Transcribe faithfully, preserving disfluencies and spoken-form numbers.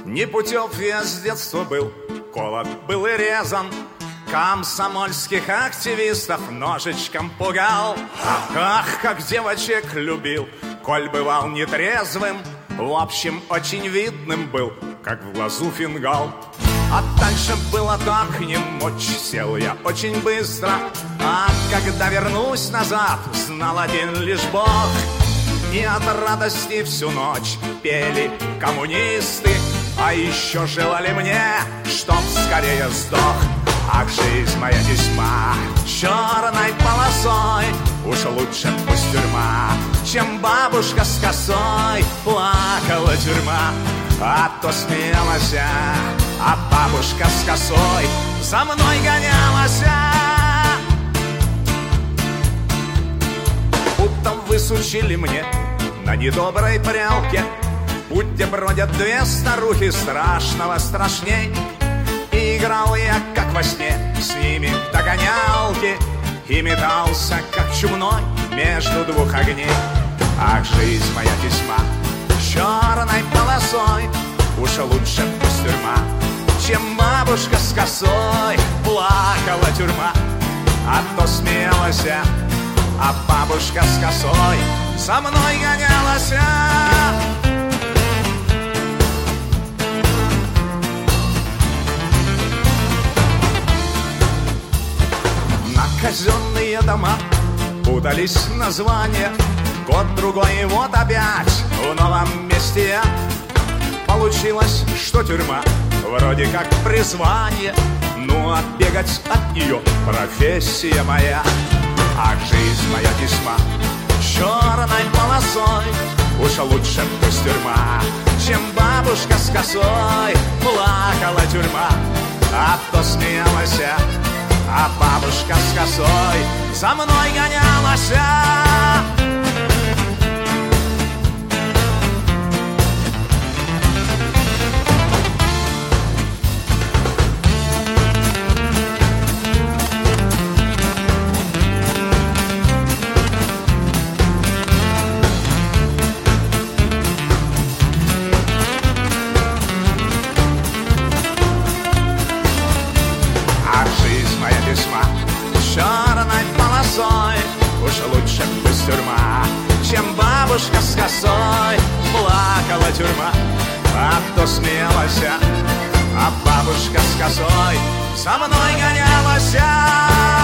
Непутев я с детства был, колот был и резан, комсомольских активистов ножичком пугал. Ах, как девочек любил, коль бывал нетрезвым, в общем, очень видным был, как в глазу фингал. А дальше было так не мочь, сел я очень быстро, а когда вернусь назад, знал один лишь Бог. И от радости всю ночь пели коммунисты, а еще желали мне, чтоб скорее сдох. Ах, жизнь моя весьма черной полосой, уж лучше пусть тюрьма, чем бабушка с косой. Плакала тюрьма, а то смеялась, а бабушка с косой за мной гонялась. Будто высучили мне на недоброй прялке, путь, где бродят две старухи, страшного страшней. И играл я, как во сне, с ними в догонялки, и метался, как чумной, между двух огней. Ах, жизнь моя весьма черной полосой, уж лучше пусть тюрьма, чем бабушка с косой. Плакала тюрьма, а то смеялась, а бабушка с косой за мной гонялась. Казенные дома путались названия, год-другой, и вот опять в новом месте я. Получилось, что тюрьма вроде как призвание, ну а бегать от нее профессия моя. А жизнь моя весьма черной полосой, уж лучше пусть тюрьма, чем бабушка с косой. Плакала тюрьма, а то смеялась, а бабушка с косой за мной гонялась. Весьма черной полосой, уж лучше пусть тюрьма, чем бабушка с косой. Плакала тюрьма, а то смеялась, а бабушка с косой за мной гонялась.